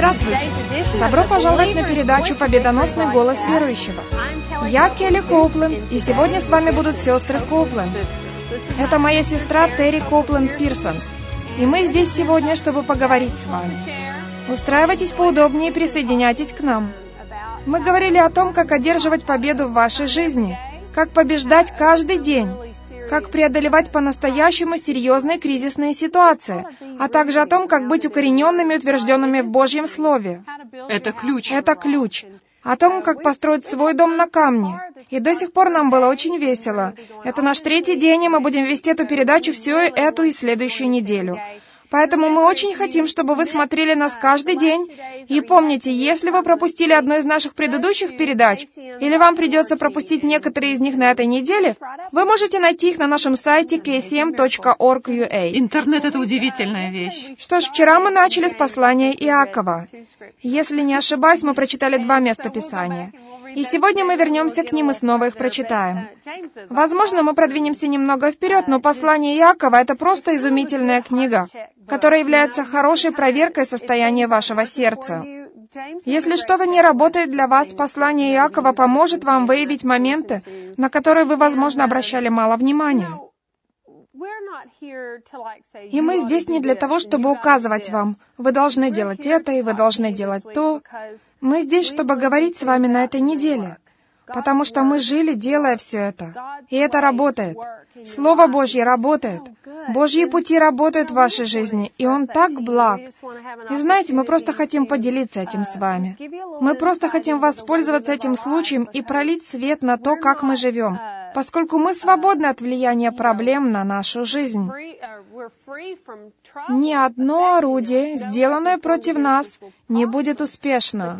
Здравствуйте! Добро пожаловать на передачу «Победоносный голос верующего». Я Келли Коупленд, и сегодня с вами будут сестры Коупленд. Это моя сестра Терри Коупленд Пирсонс, и мы здесь сегодня, чтобы поговорить с вами. Устраивайтесь поудобнее и присоединяйтесь к нам. Мы говорили о том, как одерживать победу в вашей жизни, как побеждать каждый день, как преодолевать по-настоящему серьезные кризисные ситуации, а также о том, как быть укорененными и утвержденными в Божьем Слове. Это ключ. Это ключ. О том, как построить свой дом на камне. И до сих пор нам было очень весело. Это наш 3-й день, и мы будем вести эту передачу всю эту и следующую неделю. Поэтому мы очень хотим, чтобы вы смотрели нас каждый день. И помните, если вы пропустили одну из наших предыдущих передач, или вам придется пропустить некоторые из них на этой неделе, вы можете найти их на нашем сайте ksm.org.ua. Интернет — это удивительная вещь. Что ж, вчера мы начали с послания Иакова. Если не ошибаюсь, мы прочитали 2 места Писания. И сегодня мы вернемся к ним и снова их прочитаем. Возможно, мы продвинемся немного вперед, но послание Иакова — это просто изумительная книга, которая является хорошей проверкой состояния вашего сердца. Если что-то не работает для вас, послание Иакова поможет вам выявить моменты, на которые вы, возможно, обращали мало внимания. И мы здесь не для того, чтобы указывать вам, вы должны делать это, и вы должны делать то. Мы здесь, чтобы говорить с вами на этой неделе, потому что мы жили, делая все это. И это работает. Слово Божье работает. Божьи пути работают в вашей жизни, и Он так благ. И знаете, мы просто хотим поделиться этим с вами. Мы просто хотим воспользоваться этим случаем и пролить свет на то, как мы живем, поскольку мы свободны от влияния проблем на нашу жизнь. Ни одно орудие, сделанное против нас, не будет успешно.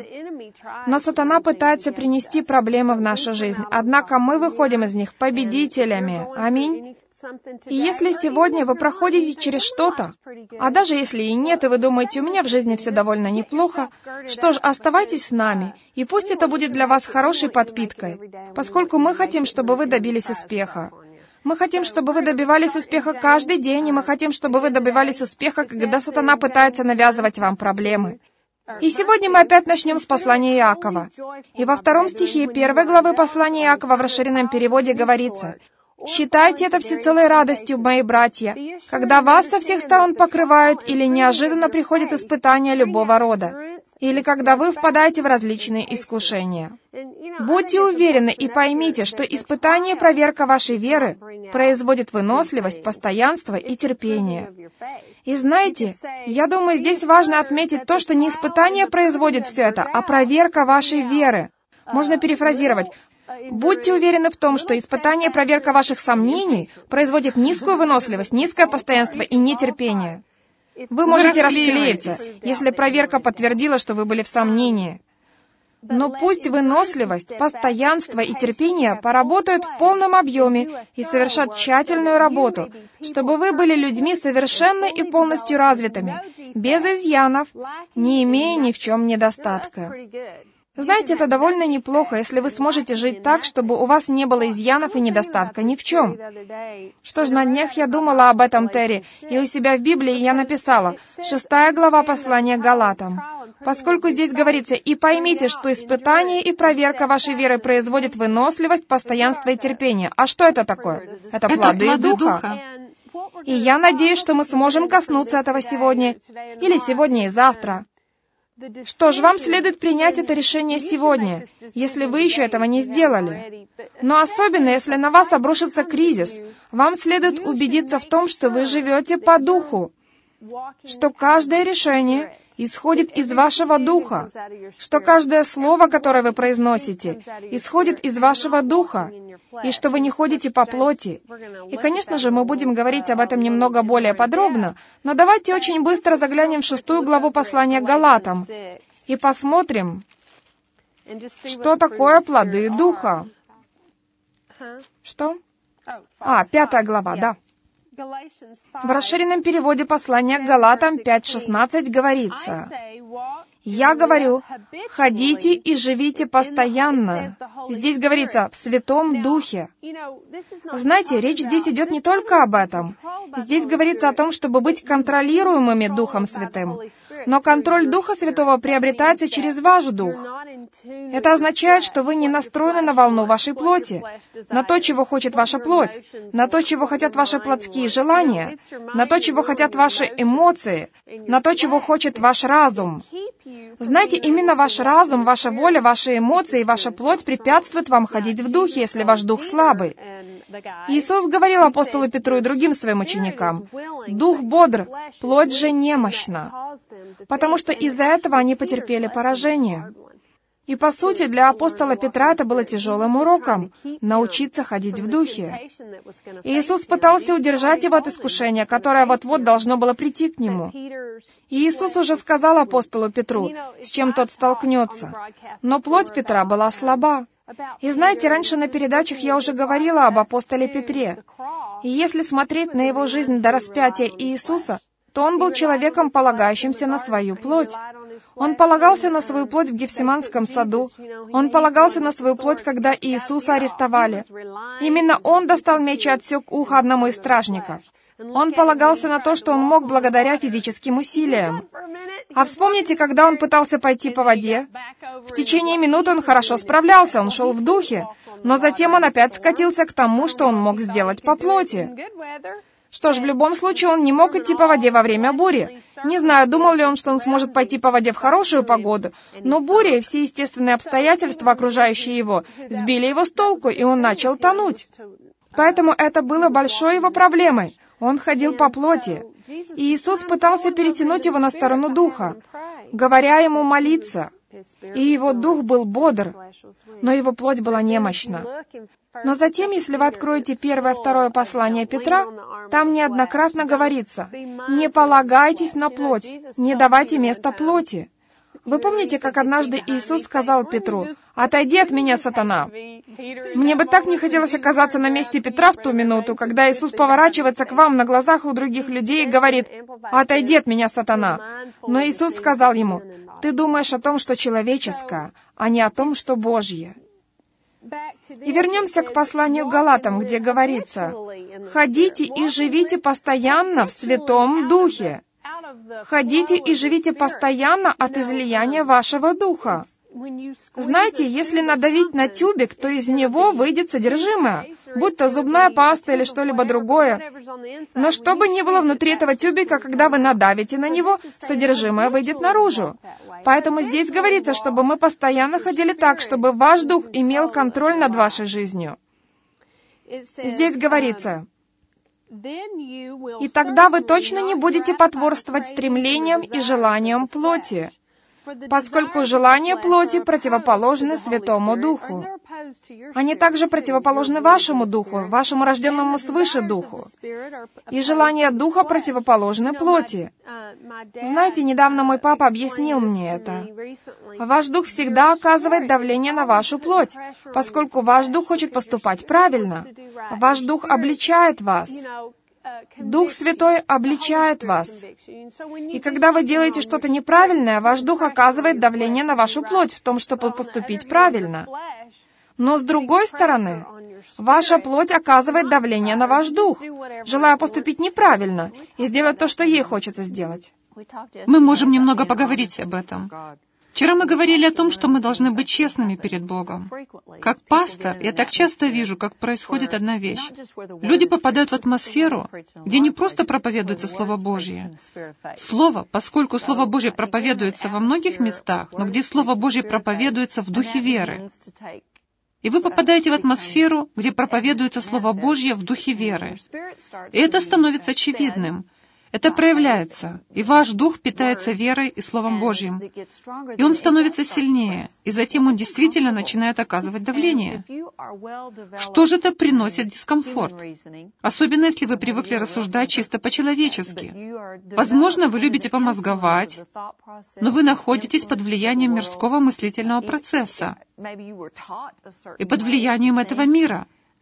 Но сатана пытается принести проблемы в нашу жизнь, однако мы выходим из них победителями. Аминь. И если сегодня вы проходите через что-то, а даже если и нет, и вы думаете, у меня в жизни все довольно неплохо, что ж, оставайтесь с нами, и пусть это будет для вас хорошей подпиткой, поскольку мы хотим, чтобы вы добились успеха. Мы хотим, чтобы вы добивались успеха каждый день, и мы хотим, чтобы вы добивались успеха, когда сатана пытается навязывать вам проблемы. И сегодня мы опять начнем с послания Иакова. И во 2 стихе 1 главы послания Иакова в расширенном переводе говорится: «Считайте это всецелой радостью, мои братья, когда вас со всех сторон покрывают или неожиданно приходят испытания любого рода, или когда вы впадаете в различные искушения. Будьте уверены и поймите, что испытание и проверка вашей веры производит выносливость, постоянство и терпение». И знаете, я думаю, здесь важно отметить то, что не испытание производит все это, а проверка вашей веры. Можно перефразировать: будьте уверены в том, что испытание и проверка ваших сомнений производит низкую выносливость, низкое постоянство и нетерпение. Вы можете расклеиться, если проверка подтвердила, что вы были в сомнении. Но пусть выносливость, постоянство и терпение поработают в полном объеме и совершат тщательную работу, чтобы вы были людьми совершенно и полностью развитыми, без изъянов, не имея ни в чем недостатка. Знаете, это довольно неплохо, если вы сможете жить так, чтобы у вас не было изъянов и недостатка ни в чем. Что ж, на днях я думала об этом, Терри, и у себя в Библии я написала 6 глава послания Галатам. Поскольку здесь говорится: «И поймите, что испытание и проверка вашей веры производит выносливость, постоянство и терпение». А что это такое? Это плоды Духа. И я надеюсь, что мы сможем коснуться этого сегодня, или сегодня и завтра. Что ж, вам следует принять это решение сегодня, если вы еще этого не сделали. Но особенно, если на вас обрушится кризис, вам следует убедиться в том, что вы живете по Духу, что каждое решение исходит из вашего Духа, что каждое слово, которое вы произносите, исходит из вашего Духа, и что вы не ходите по плоти. И, конечно же, мы будем говорить об этом немного более подробно, но давайте очень быстро заглянем в 6 главу послания Галатам и посмотрим, что такое плоды Духа. Что? 5 глава, да. В расширенном переводе послания к Галатам 5:16 говорится: «Я говорю, ходите и живите постоянно». Здесь говорится «в Святом Духе». Знаете, речь здесь идет не только об этом. Здесь говорится о том, чтобы быть контролируемыми Духом Святым. Но контроль Духа Святого приобретается через ваш Дух. Это означает, что вы не настроены на волну вашей плоти, на то, чего хочет ваша плоть, на то, чего хотят ваши плотские желания, на то, чего хотят ваши эмоции, на то, чего хочет ваш разум. Знаете, именно ваш разум, ваша воля, ваши эмоции и ваша плоть препятствуют вам ходить в Духе, если ваш Дух слабый. Иисус говорил апостолу Петру и другим своим ученикам: «Дух бодр, плоть же немощна», потому что из-за этого они потерпели поражение. И, по сути, для апостола Петра это было тяжелым уроком — научиться ходить в Духе. И Иисус пытался удержать его от искушения, которое вот-вот должно было прийти к нему. И Иисус уже сказал апостолу Петру, с чем тот столкнется. Но плоть Петра была слаба. И знаете, раньше на передачах я уже говорила об апостоле Петре. И если смотреть на его жизнь до распятия Иисуса, то он был человеком, полагающимся на свою плоть. Он полагался на свою плоть в Гефсиманском саду. Он полагался на свою плоть, когда Иисуса арестовали. Именно он достал меч и отсек ухо одному из стражников. Он полагался на то, что он мог благодаря физическим усилиям. А вспомните, когда он пытался пойти по воде. В течение минуты он хорошо справлялся, он шел в духе, но затем он опять скатился к тому, что он мог сделать по плоти. Что ж, в любом случае он не мог идти по воде во время бури. Не знаю, думал ли он, что он сможет пойти по воде в хорошую погоду, но буря и все естественные обстоятельства, окружающие его, сбили его с толку, и он начал тонуть. Поэтому это было большой его проблемой. Он ходил по плоти. И Иисус пытался перетянуть его на сторону духа, говоря ему молиться. И его дух был бодр, но его плоть была немощна. Но затем, если вы откроете 1-2 послание Петра, там неоднократно говорится: «Не полагайтесь на плоть, не давайте места плоти». Вы помните, как однажды Иисус сказал Петру: «Отойди от меня, сатана». Мне бы так не хотелось оказаться на месте Петра в ту минуту, когда Иисус поворачивается к вам на глазах у других людей и говорит: «Отойди от меня, сатана». Но Иисус сказал ему: «Ты думаешь о том, что человеческое, а не о том, что Божье». И вернемся к посланию к Галатам, где говорится: «Ходите и живите постоянно в Святом Духе». Ходите и живите постоянно от излияния вашего духа. Знаете, если надавить на тюбик, то из него выйдет содержимое, будь то зубная паста или что-либо другое. Но что бы ни было внутри этого тюбика, когда вы надавите на него, содержимое выйдет наружу. Поэтому здесь говорится, чтобы мы постоянно ходили так, чтобы ваш дух имел контроль над вашей жизнью. Здесь говорится: «И тогда вы точно не будете потворствовать стремлениям и желаниям плоти, поскольку желания плоти противоположны Святому Духу. Они также противоположны вашему духу, вашему рожденному свыше духу. И желания духа противоположны плоти». Знаете, недавно мой папа объяснил мне это. Ваш дух всегда оказывает давление на вашу плоть, поскольку ваш дух хочет поступать правильно. Ваш дух обличает вас. Дух Святой обличает вас. И когда вы делаете что-то неправильное, ваш дух оказывает давление на вашу плоть в том, чтобы поступить правильно. Но с другой стороны, ваша плоть оказывает давление на ваш дух, желая поступить неправильно и сделать то, что ей хочется сделать. Мы можем немного поговорить об этом. Вчера мы говорили о том, что мы должны быть честными перед Богом. Как пастор, я так часто вижу, как происходит одна вещь. Люди попадают в атмосферу, где не просто проповедуется Слово Божье. Слово, поскольку Слово Божье проповедуется во многих местах, но где Слово Божье проповедуется в духе веры. И вы попадаете в атмосферу, где проповедуется Слово Божье в духе веры. И это становится очевидным. Это проявляется, и ваш дух питается верой и Словом Божьим. И он становится сильнее, и затем он действительно начинает оказывать давление. Что же это приносит дискомфорт? Особенно, если вы привыкли рассуждать чисто по-человечески. Возможно, вы любите помозговать, но вы находитесь под влиянием мирского мыслительного процесса и под влиянием этого мира.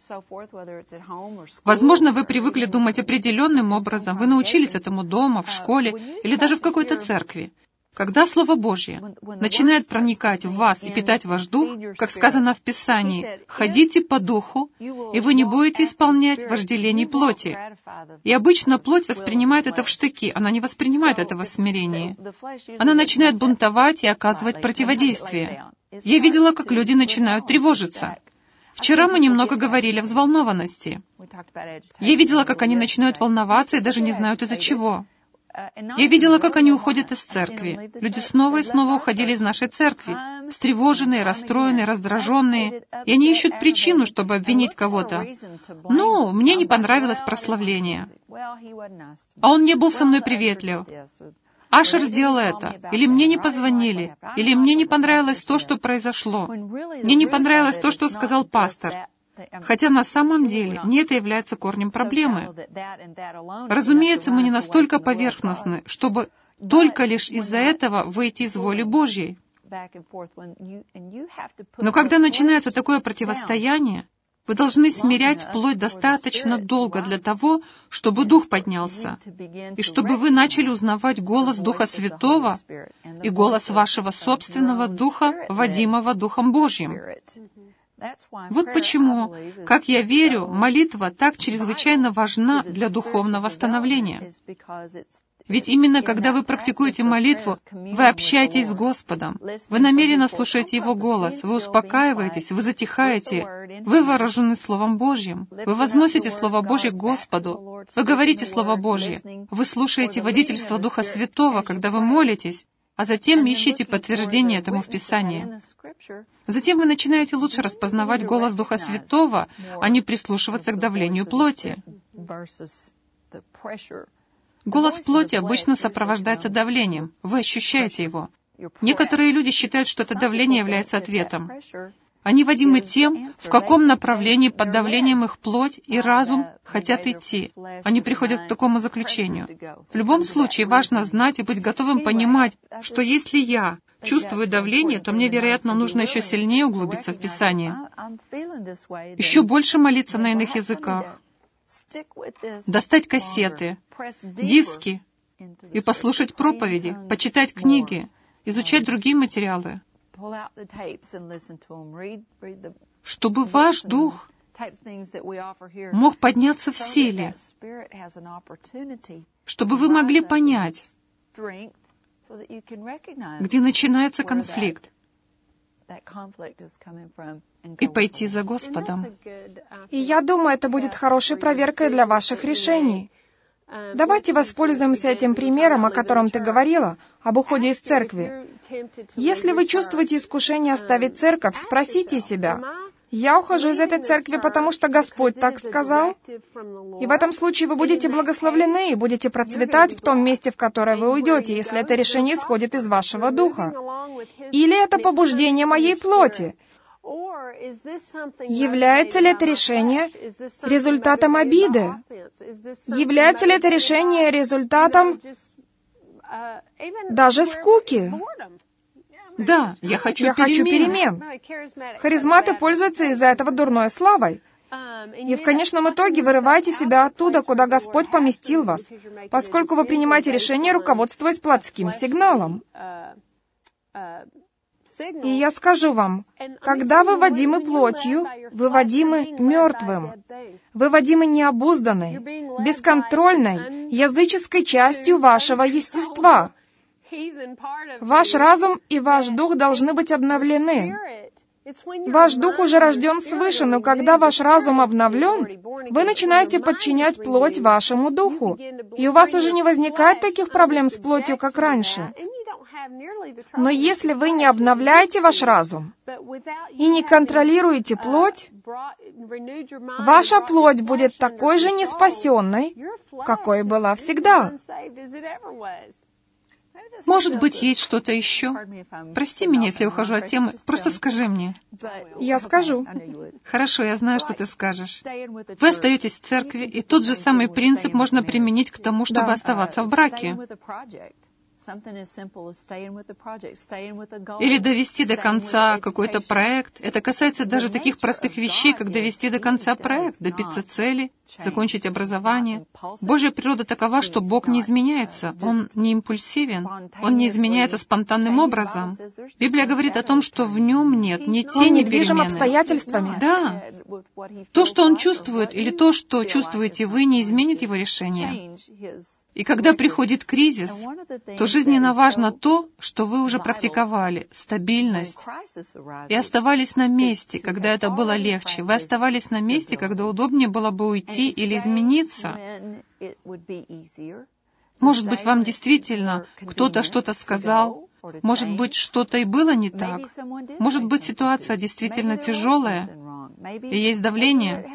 Возможно, вы привыкли думать определенным образом, вы научились этому дома, в школе или даже в какой-то церкви. Когда Слово Божье начинает проникать в вас и питать ваш дух, как сказано в Писании, «Ходите по духу, и вы не будете исполнять вожделений плоти». И обычно плоть воспринимает это в штыки, она не воспринимает этого в смирении. Она начинает бунтовать и оказывать противодействие. Я видела, как люди начинают тревожиться. Вчера мы немного говорили о взволнованности. Я видела, как они начинают волноваться и даже не знают из-за чего. Я видела, как они уходят из церкви. Люди снова и снова уходили из нашей церкви, встревоженные, расстроенные, раздраженные, и они ищут причину, чтобы обвинить кого-то. «Ну, мне не понравилось прославление. А он не был со мной приветлив. Ашер сделал это, или мне не позвонили, или мне не понравилось то, что произошло. Мне не понравилось то, что сказал пастор». Хотя на самом деле не это является корнем проблемы. Разумеется, мы не настолько поверхностны, чтобы только лишь из-за этого выйти из воли Божьей. Но когда начинается такое противостояние, вы должны смирять плоть достаточно долго для того, чтобы дух поднялся, и чтобы вы начали узнавать голос Духа Святого и голос вашего собственного духа, водимого Духом Божьим. Вот почему, как я верю, молитва так чрезвычайно важна для духовного становления. Ведь именно когда вы практикуете молитву, вы общаетесь с Господом, вы намеренно слушаете Его голос, вы успокаиваетесь, вы затихаете, вы вооружены Словом Божьим, вы возносите Слово Божье к Господу, вы говорите Слово Божье, вы слушаете водительство Духа Святого, когда вы молитесь, а затем ищите подтверждение этому в Писании. Затем вы начинаете лучше распознавать голос Духа Святого, а не прислушиваться к давлению плоти. Голос плоти обычно сопровождается давлением. Вы ощущаете его. Некоторые люди считают, что это давление является ответом. Они водимы тем, в каком направлении под давлением их плоть и разум хотят идти. Они приходят к такому заключению. В любом случае, важно знать и быть готовым понимать, что если я чувствую давление, то мне, вероятно, нужно еще сильнее углубиться в Писание, еще больше молиться на иных языках, достать кассеты, диски и послушать проповеди, почитать книги, изучать другие материалы, чтобы ваш дух мог подняться в силе, чтобы вы могли понять, где начинается конфликт, и пойти за Господом. И я думаю, это будет хорошей проверкой для ваших решений. Давайте воспользуемся этим примером, о котором ты говорила, об уходе из церкви. Если вы чувствуете искушение оставить церковь, спросите себя, «Я ухожу из этой церкви, потому что Господь так сказал?» И в этом случае вы будете благословлены и будете процветать в том месте, в которое вы уйдете, если это решение исходит из вашего духа. Или это побуждение моей плоти? Является ли это решение результатом обиды? Является ли это решение результатом даже скуки? Да, я хочу перемен. Харизматы пользуются из-за этого дурной славой. И в конечном итоге вы вырываете себя оттуда, куда Господь поместил вас, поскольку вы принимаете решение, руководствуясь плотским сигналом. И я скажу вам, когда вы водимы плотью, вы водимы мертвым. Вы водимы необузданной, бесконтрольной, языческой частью вашего естества. Ваш разум и ваш дух должны быть обновлены. Ваш дух уже рожден свыше, но когда ваш разум обновлен, вы начинаете подчинять плоть вашему духу, и у вас уже не возникает таких проблем с плотью, как раньше. Но если вы не обновляете ваш разум и не контролируете плоть, ваша плоть будет такой же неспасенной, какой была всегда. Может быть, есть что-то еще? Прости меня, если ухожу от темы. Просто скажи мне. Я скажу. Хорошо, я знаю, что ты скажешь. Вы остаетесь в церкви, и тот же самый принцип можно применить к тому, чтобы оставаться в браке. Или довести до конца какой-то проект. Это касается даже таких простых вещей, как довести до конца проект, добиться цели, закончить образование. Божья природа такова, что Бог не изменяется. Он не импульсивен. Он не изменяется спонтанным образом. Библия говорит о том, что в нем нет ни тени Он недвижим перемены. обстоятельствами. Да. То, что он чувствует, или то, что чувствуете вы, не изменит его решение. И когда приходит кризис, то жизненно важно то, что вы уже практиковали, стабильность, и оставались на месте, когда это было легче. Вы оставались на месте, когда удобнее было бы уйти или измениться. Может быть, вам действительно кто-то что-то сказал, может быть, что-то и было не так, может быть, ситуация действительно тяжелая, и есть давление.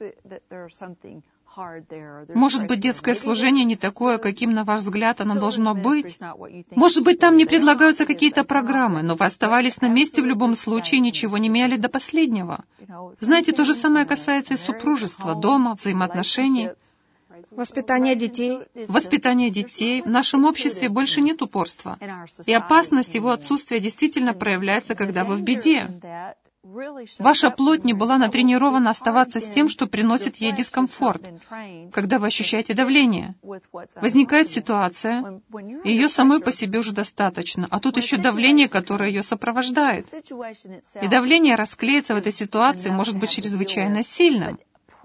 Может быть, детское служение не такое, каким, на ваш взгляд, оно должно быть. Может быть, там не предлагаются какие-то программы, но вы оставались на месте в любом случае и ничего не меняли до последнего. Знаете, то же самое касается и супружества, дома, взаимоотношений. Воспитание детей. Воспитание детей. В нашем обществе больше нет упорства. И опасность его отсутствия действительно проявляется, когда вы в беде. Ваша плоть не была натренирована оставаться с тем, что приносит ей дискомфорт. Когда вы ощущаете давление, возникает ситуация, и ее самой по себе уже достаточно, а тут еще давление, которое ее сопровождает. И давление расклеиться в этой ситуации может быть чрезвычайно сильным.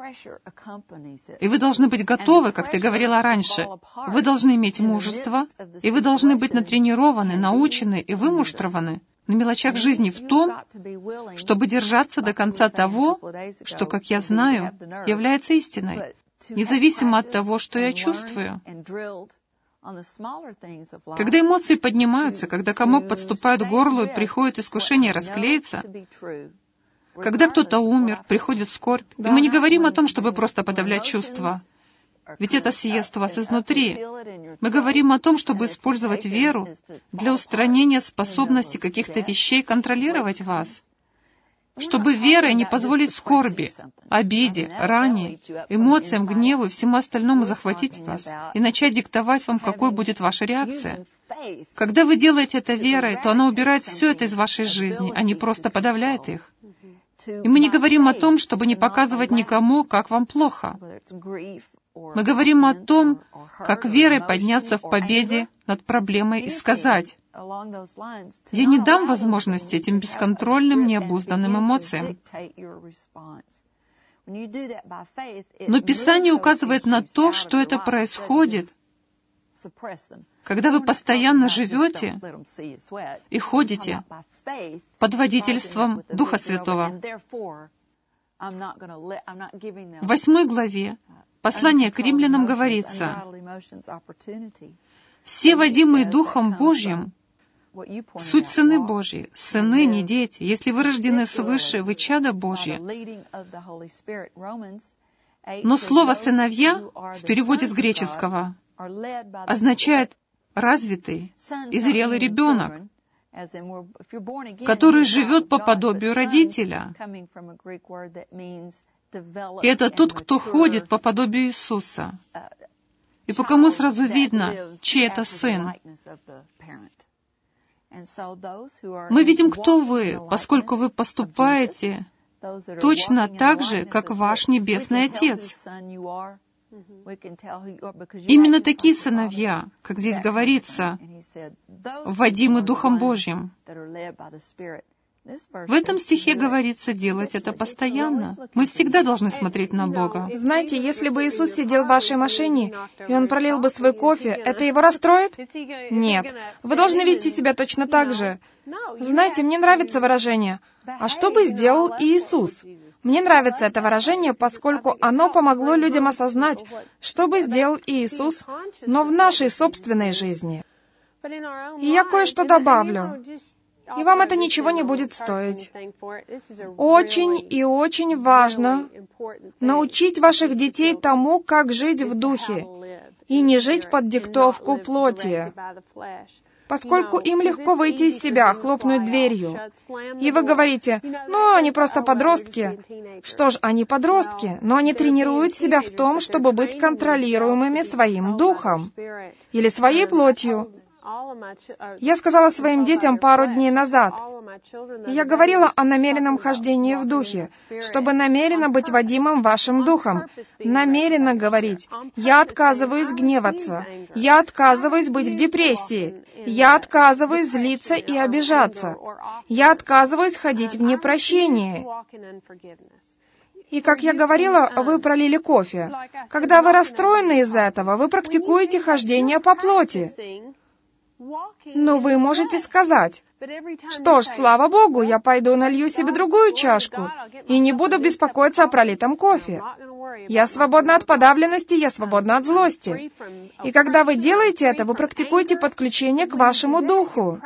И вы должны быть готовы, как ты говорила раньше. Вы должны иметь мужество, и вы должны быть натренированы, научены и вымуштрованы на мелочах жизни в том, чтобы держаться до конца того, что, как я знаю, является истиной, независимо от того, что я чувствую. Когда эмоции поднимаются, когда комок подступает к горлу и приходит искушение расклеиться, когда кто-то умер, приходит скорбь, и мы не говорим о том, чтобы просто подавлять чувства, ведь это съест вас изнутри. Мы говорим о том, чтобы использовать веру для устранения способности каких-то вещей контролировать вас. Чтобы верой не позволить скорби, обиде, ране, эмоциям, гневу и всему остальному захватить вас и начать диктовать вам, какой будет ваша реакция. Когда вы делаете это верой, то она убирает все это из вашей жизни, а не просто подавляет их. И мы не говорим о том, чтобы не показывать никому, как вам плохо. Мы говорим о том, как верой подняться в победе над проблемой и сказать: «Я не дам возможности этим бесконтрольным, необузданным эмоциям». Но Писание указывает на то, что это происходит, когда вы постоянно живете и ходите под водительством Духа Святого. В 8 главе послания к римлянам говорится: «Все, водимые Духом Божьим, суть сыны Божьи, сыны, не дети. Если вы рождены свыше, вы чада Божьи». Но слово «сыновья» в переводе с греческого означает «развитый и зрелый ребенок», который живет по подобию родителя. И это тот, кто ходит по подобию Иисуса. И по кому сразу видно, чей это сын. Мы видим, кто вы, поскольку вы поступаете точно так же, как ваш Небесный Отец. Именно такие сыновья, как здесь говорится, водимы Духом Божьим. В этом стихе говорится делать это постоянно. Мы всегда должны смотреть на Бога. Знаете, если бы Иисус сидел в вашей машине, и Он пролил бы свой кофе, это Его расстроит? Нет. Вы должны вести себя точно так же. Знаете, мне нравится выражение «А что бы сделал Иисус?». Мне нравится это выражение, поскольку оно помогло людям осознать, что бы сделал Иисус, но в нашей собственной жизни. И я кое-что добавлю. И вам это ничего не будет стоить. Очень и очень важно научить ваших детей тому, как жить в духе, и не жить под диктовку плоти, поскольку им легко выйти из себя, хлопнуть дверью. И вы говорите: «Ну, они просто подростки». Что ж, они подростки, но они тренируют себя в том, чтобы быть контролируемыми своим духом или своей плотью. Я сказала своим детям пару дней назад, и я говорила о намеренном хождении в Духе, чтобы намеренно быть водимым вашим Духом, намеренно говорить: «Я отказываюсь гневаться, я отказываюсь быть в депрессии, я отказываюсь злиться и обижаться, я отказываюсь ходить в непрощении». И, как я говорила, вы пролили кофе. Когда вы расстроены из-за этого, вы практикуете хождение по плоти. Но вы можете сказать: «Что ж, слава Богу, я пойду налью себе другую чашку и не буду беспокоиться о пролитом кофе. Я свободна от подавленности, я свободна от злости». И когда вы делаете это, вы практикуете подключение к вашему духу.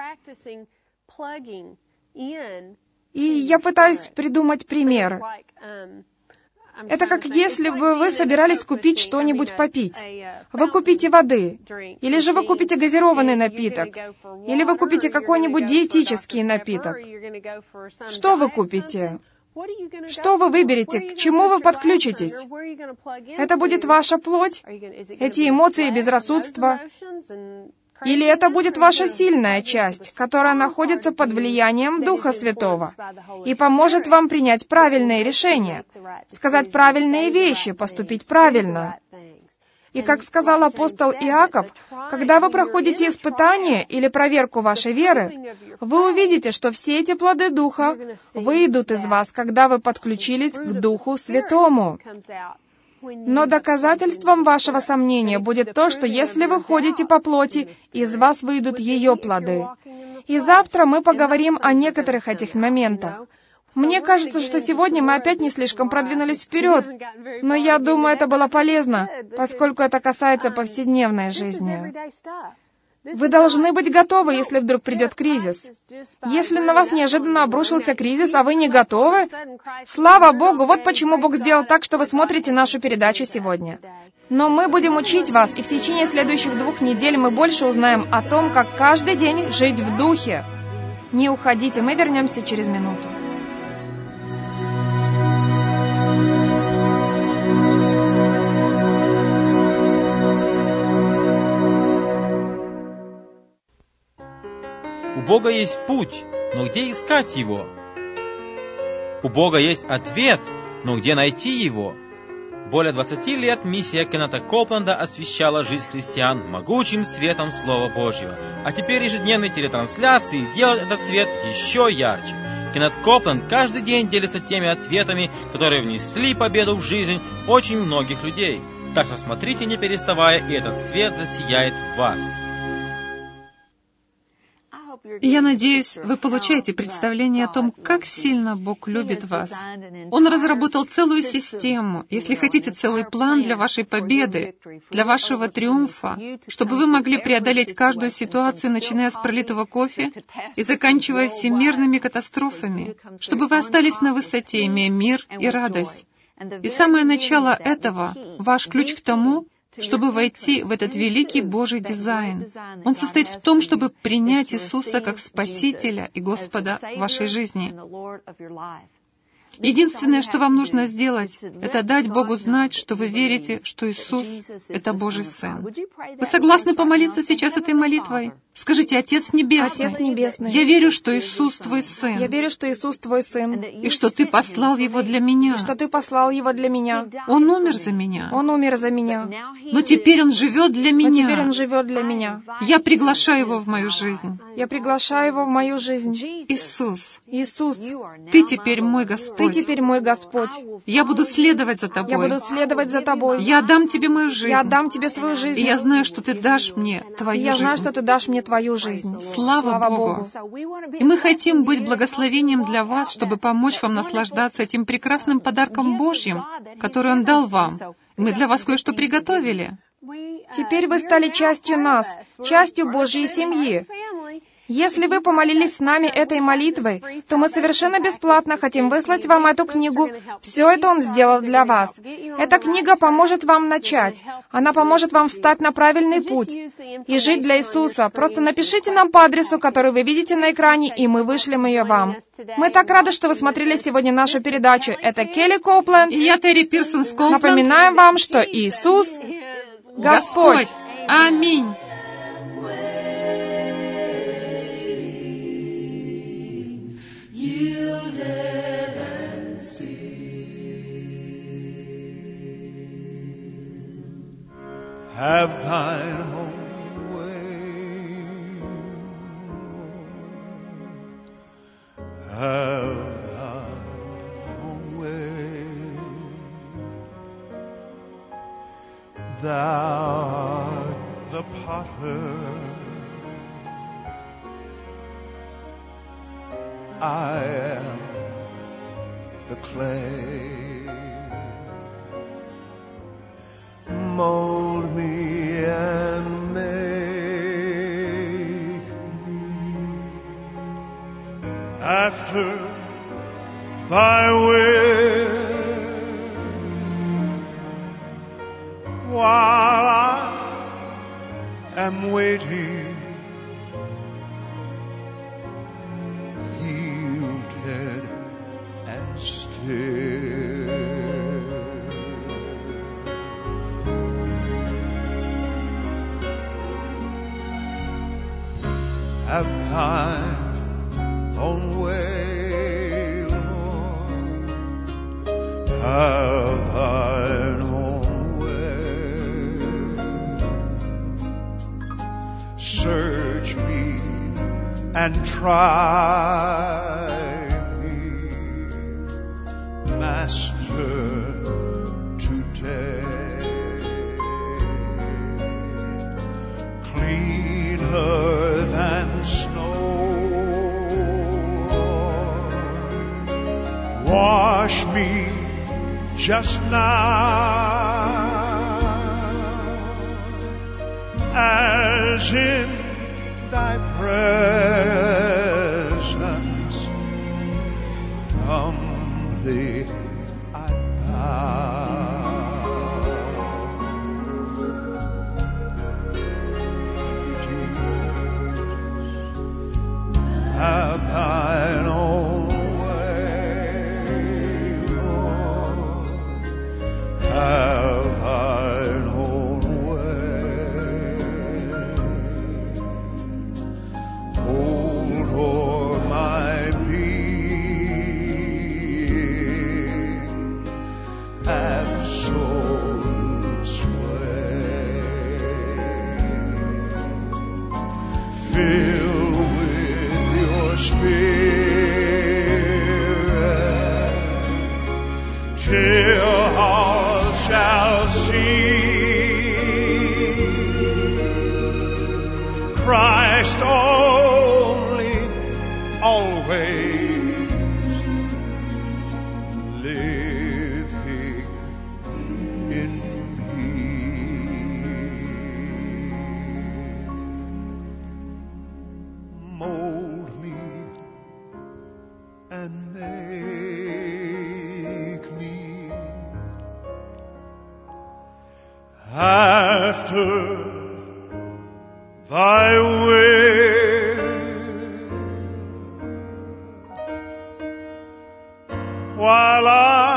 И я пытаюсь придумать пример. Это как если бы вы собирались купить что-нибудь попить. Вы купите воды, или же вы купите газированный напиток, или вы купите какой-нибудь диетический напиток. Что вы купите? Что вы выберете? К чему вы подключитесь? Это будет ваша плоть? Эти эмоции безрассудства? Или это будет ваша сильная часть, которая находится под влиянием Духа Святого и поможет вам принять правильные решения, сказать правильные вещи, поступить правильно? И как сказал апостол Иаков, когда вы проходите испытание или проверку вашей веры, вы увидите, что все эти плоды Духа выйдут из вас, когда вы подключились к Духу Святому. Но доказательством вашего сомнения будет то, что если вы ходите по плоти, из вас выйдут ее плоды. И завтра мы поговорим о некоторых этих моментах. Мне кажется, что сегодня мы опять не слишком продвинулись вперед, но я думаю, это было полезно, поскольку это касается повседневной жизни. Вы должны быть готовы, если вдруг придет кризис. Если на вас неожиданно обрушился кризис, а вы не готовы, слава Богу, вот почему Бог сделал так, что вы смотрите нашу передачу сегодня. Но мы будем учить вас, и в течение следующих 2 недель мы больше узнаем о том, как каждый день жить в Духе. Не уходите, мы вернемся через минуту. У Бога есть путь, но где искать его? У Бога есть ответ, но где найти его? Более 20 лет миссия Кеннета Коупленда освещала жизнь христиан могучим светом Слова Божьего. А теперь ежедневные трансляции делают этот свет еще ярче. Кеннет Коупленд каждый день делится теми ответами, которые внесли победу в жизнь очень многих людей. Так что смотрите, не переставая, и этот свет засияет в вас. Я надеюсь, вы получаете представление о том, как сильно Бог любит вас. Он разработал целую систему, если хотите, целый план для вашей победы, для вашего триумфа, чтобы вы могли преодолеть каждую ситуацию, начиная с пролитого кофе и заканчивая всемирными катастрофами, чтобы вы остались на высоте, имея мир и радость. И самое начало этого — ваш ключ к тому, чтобы войти в этот великий Божий дизайн. Он состоит в том, чтобы принять Иисуса как Спасителя и Господа вашей жизни. Единственное, что вам нужно сделать, это дать Богу знать, что вы верите, что Иисус — это Божий Сын. Вы согласны помолиться сейчас этой молитвой? Скажите: «Отец Небесный, Отец Небесный, я верю, что Иисус Твой Сын, я верю, что Иисус Твой Сын, и что Ты послал Его для меня. что Ты послал Его для меня. Он умер за меня. Он умер за меня. Но теперь Он живет для Но теперь меня. Он живет для меня. Я приглашаю Его в мою жизнь. Я приглашаю Его в мою жизнь. Иисус, Иисус, Ты теперь мой Господь. Ты теперь мой Господь. Я буду следовать за Я Тобой. буду следовать за Тобой. Я отдам Тебе мою жизнь. Я отдам Тебе свою жизнь. И я знаю, что Ты дашь мне И Твою я знаю, жизнь. что Ты дашь мне Твою жизнь. Слава Богу! И мы хотим быть благословением для вас, чтобы помочь вам наслаждаться этим прекрасным подарком Божьим, который Он дал вам. Мы для вас кое-что приготовили. Теперь вы стали частью нас, частью Божьей семьи. Если вы помолились с нами этой молитвой, то мы совершенно бесплатно хотим выслать вам эту книгу. Все это Он сделал для вас. Эта книга поможет вам начать. Она поможет вам встать на правильный путь и жить для Иисуса. Просто напишите нам по адресу, который вы видите на экране, и мы вышлем ее вам. Мы так рады, что вы смотрели сегодня нашу передачу. Это Келли Коупленд. И я Терри Пирсон Коупленд. Напоминаем вам, что Иисус — Господь. Аминь. have thine own way, have thine own way. Thou art the potter, I am the clay. Mold me and make me after thy will, while I am waiting, yielded and still. Have thine own way, Lord, have thine own way. Search me and try me, Master, today. Cleaner than snow, wash me just now, as in thy presence humbly I bow. Have thine own way, Lord, have thine own way. Hold o'er my being absolute sway. Fill Spirit, till all shall see Christ only, always living in me. Mold me and make me after thy will, while I